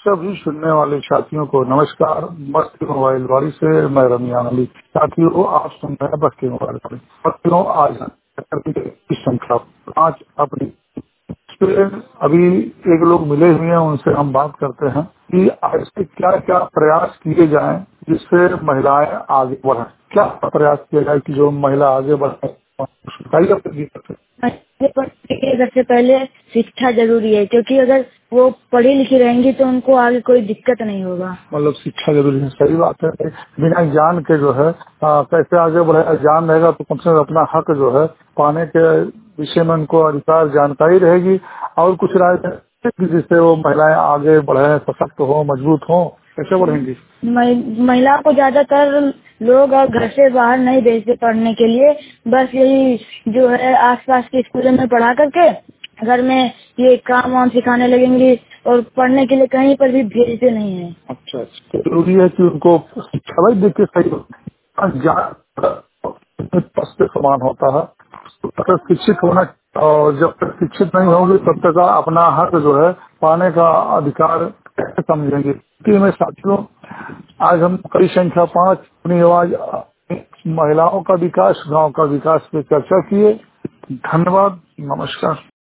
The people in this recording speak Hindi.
सभी सुनने वाले साथियों को नमस्कार। बस्ती मोबाइल वाली से मैं रमियान अली। साथियों, आप सुन रहे हैं बस्ती मोबाइल वाली। साथियों, आज की संख्या 5 अपनी पे अभी एक लोग मिले हुए हैं, उनसे हम बात करते हैं कि आज से क्या क्या प्रयास किए जाएं जिससे महिलाएं आगे बढ़ें। क्या प्रयास किया जाए कि जो महिला आगे बढ़े? बताइए अपनी बात। आगे बढ़ने के लिए सबसे पहले शिक्षा जरूरी है, क्योंकि अगर वो पढ़ी लिखी रहेंगी तो उनको आगे कोई दिक्कत नहीं होगा। मतलब शिक्षा जरूरी है, सही बात है। बिना ज्ञान के जो है कैसे आगे बढ़े? ज्ञान रहेगा तो कम से कम अपना हक जो है पाने के विषय में उनको अधिकार जानकारी रहेगी और कुछ राय जिससे वो महिलाएं आगे बढ़े, सशक्त हो, मजबूत हो। कैसे बढ़ेंगी? महिलाओं को ज्यादातर लोग और घर से बाहर नहीं भेजते पढ़ने के लिए। बस यही जो है आसपास के स्कूलों में पढ़ा करके घर में ये काम वाम सिखाने लगेंगी और पढ़ने के लिए कहीं पर भी भेजते नहीं है। अच्छा अच्छा, तो जरूरी है कि उनको शिक्षा भाई देखिए सही ज्ञान पद के समान होता है। अगर शिक्षित होना और जब तक शिक्षित नहीं होंगे तब तक अपना हक जो है पाने का अधिकार कैसे समझेंगे? कि मैं साथियों, आज हम कड़ी संख्या 5 अपनी आवाज महिलाओं का विकास, गांव का विकास पे चर्चा किए। धन्यवाद, नमस्कार।